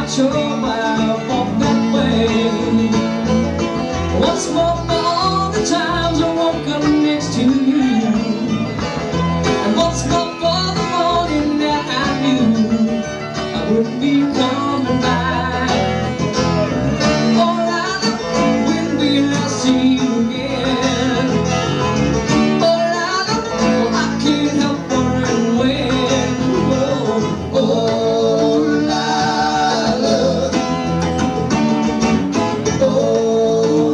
sure I walk that way. Once more for all the times I woke up next to you, and once more for the morning that I knew I wouldn't be coming back. Oh, Lila, when will I see you again? Oh, Lila, well, I can't help wondering when. Oh, oh, Lila, oh,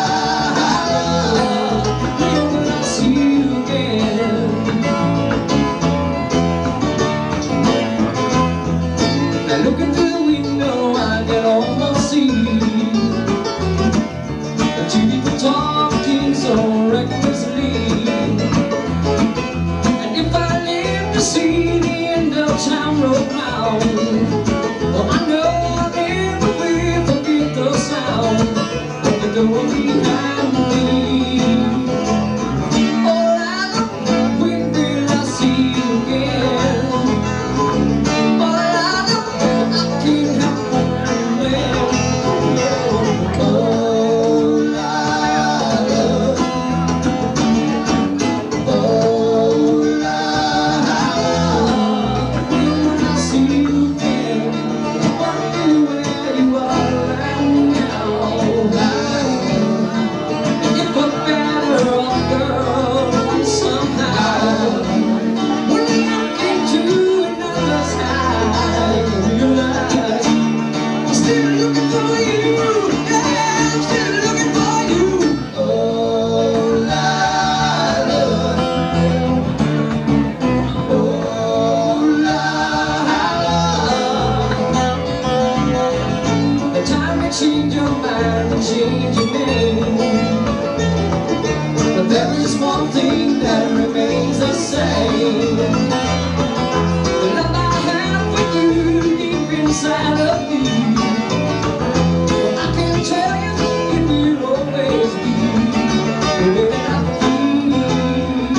Lila, when will I see you again? Now looking through the window, I can almost see the two people talking so recklessly. And if I live to see the end of town road round, well, I know I'll never will forget the sound of the door behind me. Oh, Lila, when will I see you again? Oh, Lila, I can't help wondering when. Oh, Lila, oh, Lila, when will I see you again? I wonder where you are right now. If we're better off, girl, somehow. When you look into another sky, you realize I'm still looking for you. Yeah, I'm still looking for you. Oh, Lila, oh, Lila. The time to change your mind and change your name, but there is one thing that remains the same. The love I have for you deep inside of me, well, I can tell you it will always be the way that I feel.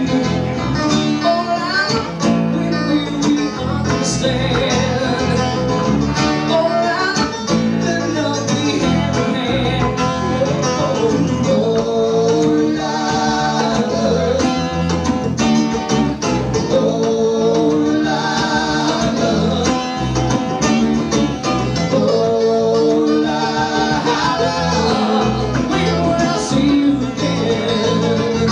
Oh, Lila, when will we understand? Oh, Lila, the love we have in hand. Oh, oh, Lila, oh, Lila, oh, Lila, when will I see you again?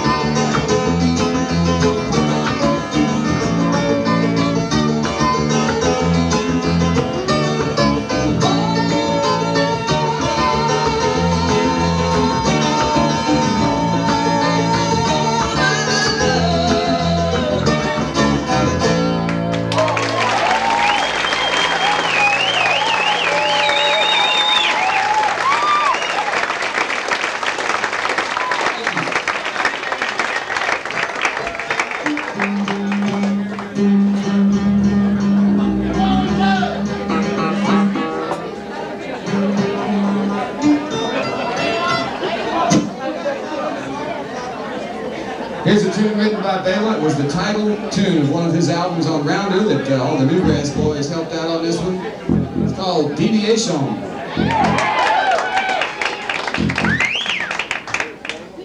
Here's a tune written by Bela. It was the title tune of one of his albums on Rounder that all the Newgrass boys helped out on this one. It's called Deviation.